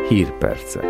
Hírpercek.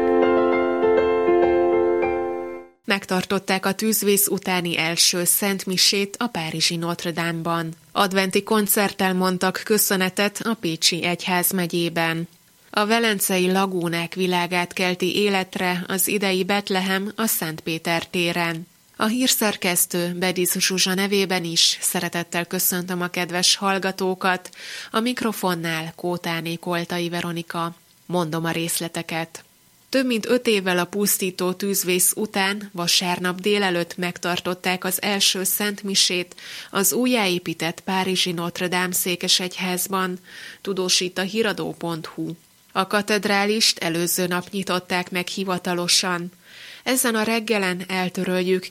Megtartották a tűzvész utáni első szentmisét a párizsi Notre-Dame-ban. Adventi koncerttel mondtak köszönetet a pécsi egyházmegyében. A velencei lagúnák világát kelti életre az idei Betlehem a Szent Péter téren. A hírszerkesztő Bediz Zsuzsa nevében is szeretettel köszöntöm a kedves hallgatókat, a mikrofonnál Kótáné Koltai Veronika. Mondom a részleteket. Több mint 5 évvel a pusztító tűzvész után vasárnap délelőtt megtartották az első szentmisét az újjáépített párizsi Notre-Dame székesegyházban, tudósít a híradó.hu. A katedrálist előző nap nyitották meg hivatalosan. Ezen a reggelen eltöröljük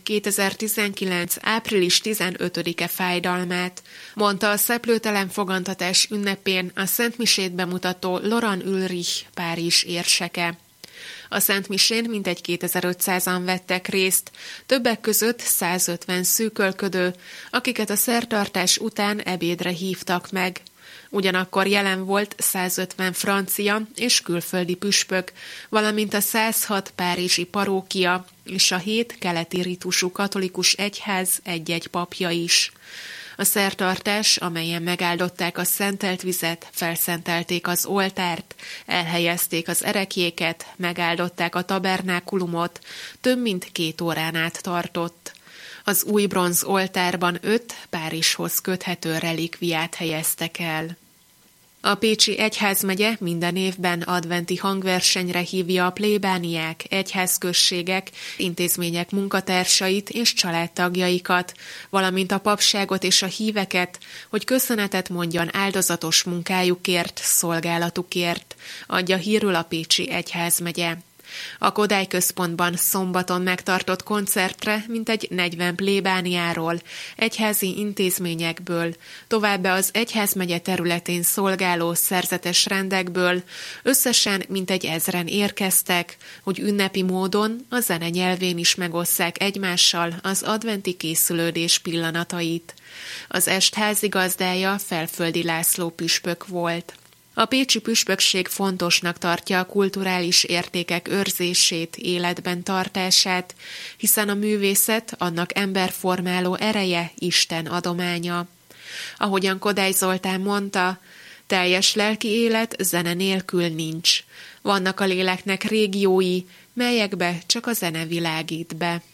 2019. április 15-e fájdalmát, mondta a szeplőtelen fogantatás ünnepén a szentmisét bemutató Laurent Ulrich Párizs érseke. A szentmisén mintegy 2500-an vettek részt, többek között 150 szűkölködő, akiket a szertartás után ebédre hívtak meg. Ugyanakkor jelen volt 150 francia és külföldi püspök, valamint a 106 párizsi parókia és a 7 keleti ritusú katolikus egyház egy-egy papja is. A szertartás, amelyen megáldották a szentelt vizet, felszentelték az oltárt, elhelyezték az ereklyéket, megáldották a tabernákulumot, több mint 2 órán át tartott. Az új bronz oltárban 5 Párizshoz köthető relikviát helyeztek el. A pécsi egyházmegye minden évben adventi hangversenyre hívja a plébániák, egyházközségek, intézmények munkatársait és családtagjaikat, valamint a papságot és a híveket, hogy köszönetet mondjon áldozatos munkájukért, szolgálatukért, adja hírül a pécsi egyházmegye. A Kodály központban szombaton megtartott koncertre mintegy 40 plébániáról, egyházi intézményekből, továbbá az egyházmegye területén szolgáló szerzetes rendekből összesen mintegy 1000-en érkeztek, hogy ünnepi módon a zene nyelvén is megosszák egymással az adventi készülődés pillanatait. Az est házigazdája Felföldi László püspök volt. A pécsi püspökség fontosnak tartja a kulturális értékek őrzését, életben tartását, hiszen a művészet, annak emberformáló ereje Isten adománya. Ahogyan Kodály Zoltán mondta, teljes lelki élet zene nélkül nincs. Vannak a léleknek régiói, melyekbe csak a zene világít be.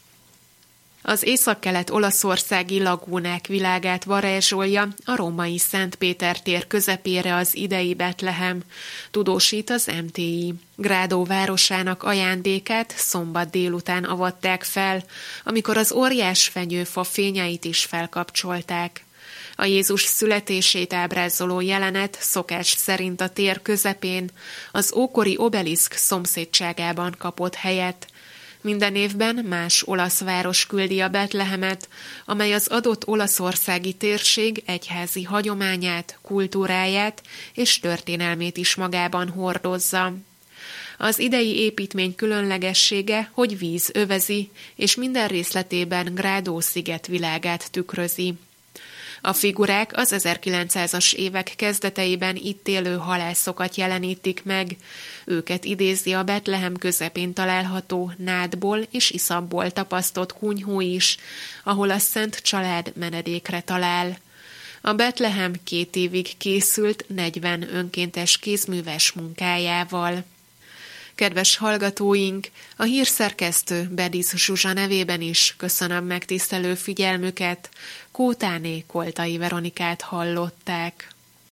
Az északkelet olaszországi lagúnák világát varázsolja a római Szent Péter tér közepére az idei Betlehem, tudósít az MTI. Grádó városának ajándékát szombat délután avatták fel, amikor az óriás fenyőfa fényeit is felkapcsolták. A Jézus születését ábrázoló jelenet szokás szerint a tér közepén, az ókori obeliszk szomszédságában kapott helyet. Minden évben más olasz város küldi a Betlehemet, amely az adott olaszországi térség egyházi hagyományát, kultúráját és történelmét is magában hordozza. Az idei építmény különlegessége, hogy víz övezi, és minden részletében Grádó sziget világát tükrözi. A figurák az 1900-as évek kezdeteiben itt élő halászokat jelenítik meg. Őket idézi a Betlehem közepén található nádból és iszapból tapasztott kunyhó is, ahol a Szent Család menedékre talál. A Betlehem 2 évig készült 40 önkéntes kézműves munkájával. Kedves hallgatóink, a hírszerkesztő Bediz Zsuzsa nevében is köszönöm megtisztelő figyelmüket. Kótáné Koltai Veronikát hallották.